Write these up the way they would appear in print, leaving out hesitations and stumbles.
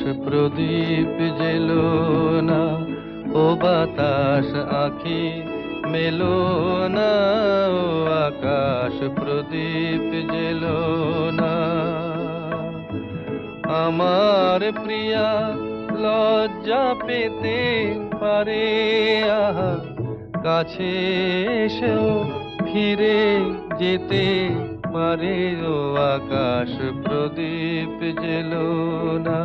প্রদীপ jello না, ও বাতাস আঁখি মেলো না, ও আকাশ প্রদীপ জেলো না। আমার প্রিয়া লজ্জা পেতে পারে, আহা কাছে এসেও ফিরে যেতে পারে, ও আকাশ প্রদীপ জেলো না।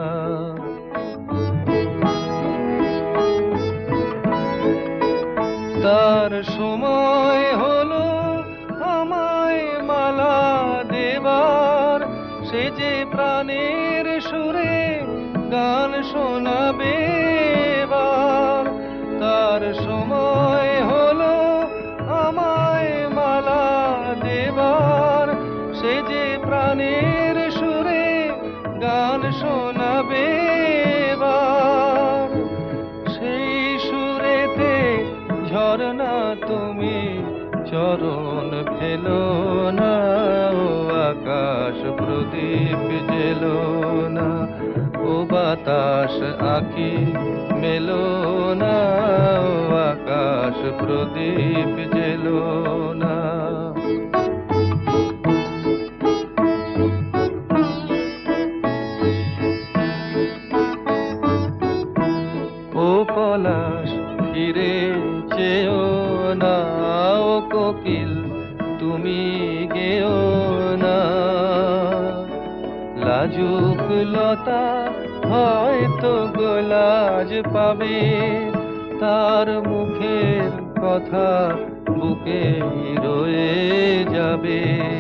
তার সময় হলো আমায় মালা দেবার, সে যে প্রাণের সুরে গান শোনাবে এবার। তার সময় হলো আমায় মালা দেবার, সে যে প্রাণের সুরে গান শোনাবে এবার। সেই সুরেতে ঝরনা তুমি চরণ ফেলো না, ও আকাশ প্রদীপ জেলো না, ও বাতাস আঁখি মেলো না, ও আকাশ প্রদীপ জেলো না। ও পলাশ ফিরে চেও না, ও কোকিল তুমি গেও না। লাজুক লতা হয়তো গোলাজ পাবে, তার মুখের কথা বুকে রয়ে যাবে।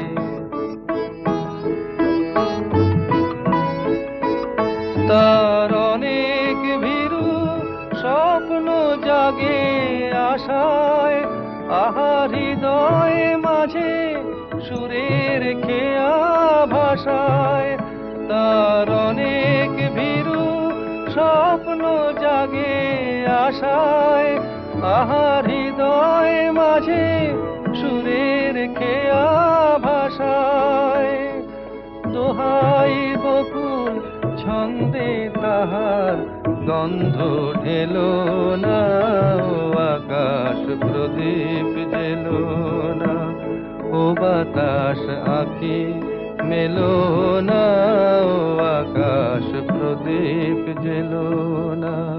তার অনেক ভীরু স্বপ্ন জাগে আশায়, আহা হৃদয় মাঝে সুরের খেয়া ভাষায়। তার অনেক ভীরু স্বপ্ন জাগে আশায়, আহা হৃদয় মাঝে সুরের খেয়া ভাষায়। দোহাই বকুল ছন্দে তাহার গন্ধ ঢেলো না, ও আকাশ প্রদীপ জেলো না, ও বাতাস আঁখি মেলো না, ও আকাশ প্রদীপ জেলো না।